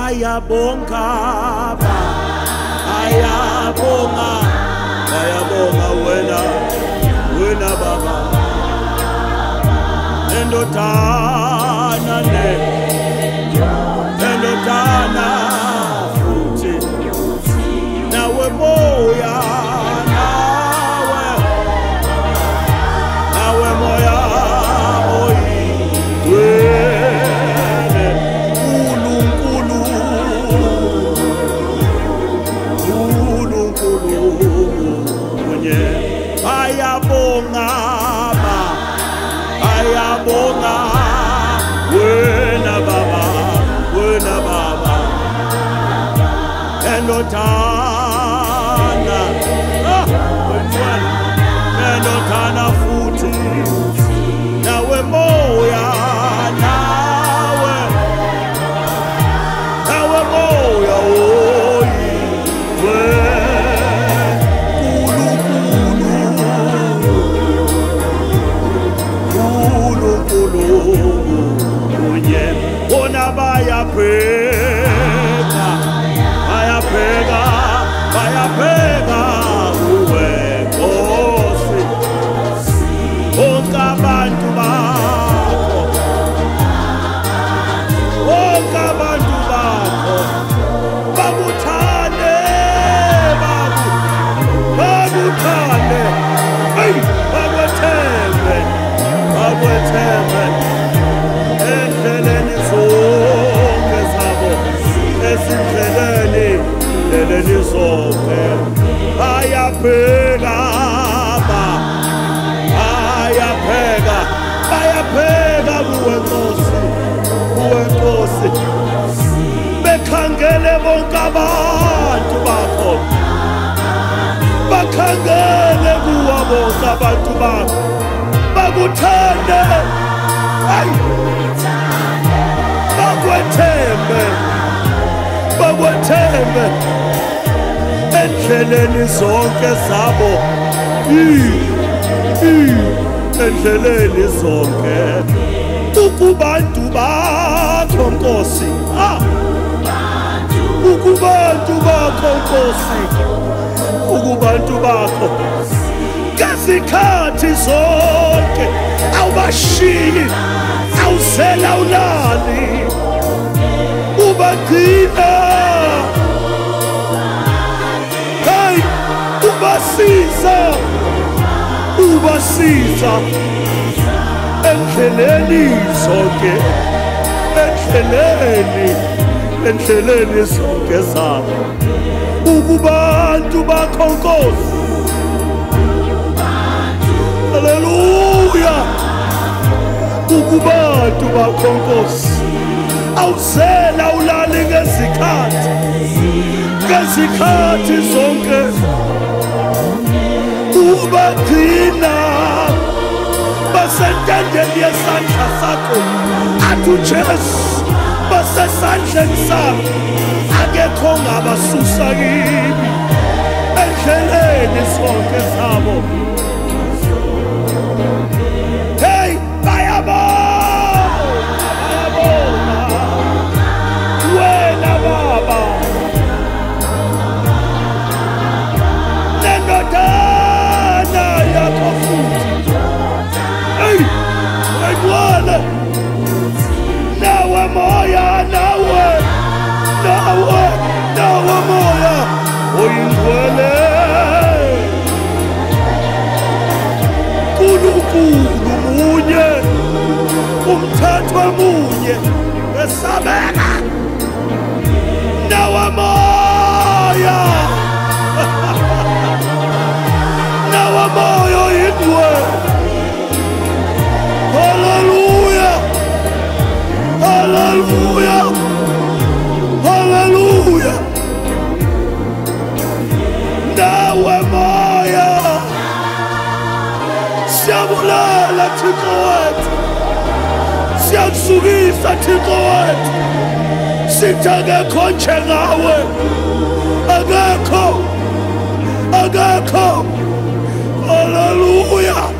bayabonga bayabonga bayabonga wena baba endodana endodana futhi nawe moya nawe moya ayabonga wena baba endodana endodana futhi nawe moya nawe moya bayabheka uwe Nkosi bonke abantu bakho bakuthande hey bakwethembe endleleni zonke zabo ezindleleni zonke bayabheka kuwe Nkosi bekhangele bonke abantu bakho bakhangele kuwa bonke abantu bakho bakuthande bakwethembe endleleni zonke zabo endleleni zonke ukubantu bakho Nkosi ukubantu bakho Nkosi ukubantu bakho ngezikhathi zonke awubashiyi awuzela ulali ubagcina hey ubasiza endleleni zonke endleleni zonke zabo ukubantu bakho Nkosi haleluya ukubantu bakho Nkosi awuzela ulali ngezikhathi zonke ubagcina basentendeni yesandla sakho athu Jesu basesandleni sakho akekho ongabasusa kimi endleleni zonke zabo hey bayabonga wena baba nendodana yakho futhi hey ayibona nawe moya nawe moya oyingcwele uNkulunkulu munye umthetho munye esabeka nawe moya oyingcwele haleluya nawe moya siyabulala Thixo wethu siyakusukisa Thixo wethu sithi akekho njengawe akekho haleluya